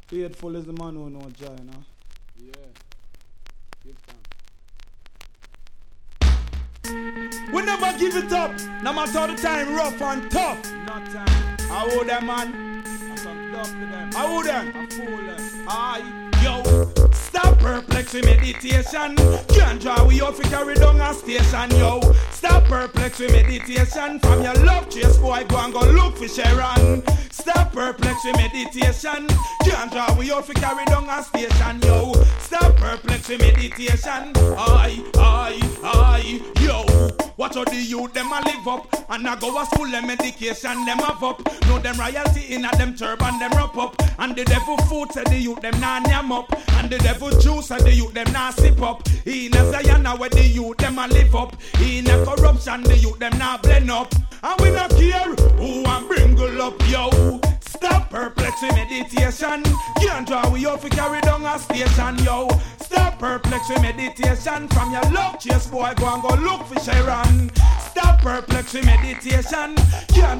Faithful is the man who knows joy, no? Yeah. Give thanks. We never give it up, no matter the time rough and tough. No time. How old them, man? I some love to them. How old them? I fool them. Aye, yo. Stop perplexing meditation. Can't draw we out for carry down a station, yo. Stop perplexing meditation. From your love chase, boy, go and go look for Sharon. Stop perplexing meditation. Can't draw we out for carry down a station, yo. Stop perplexing meditation. Aye, yo. Watch how the youth them a live up, and I go a school them education them have up. Know them royalty in a them turban them wrap up, and the devil food said the youth them nah yam up, and the devil juice said the youth them nah sip up. In a Zion where the youth them a live up, in a corruption the youth them nah blend up, and we not care who a bringle up, yo. Stop perplexing meditation. Can't draw we out for carry down a station, yo. Stop perplexing meditation. From your love chase, boy, go and go look for Sharon. Stop perplexing meditation. Can't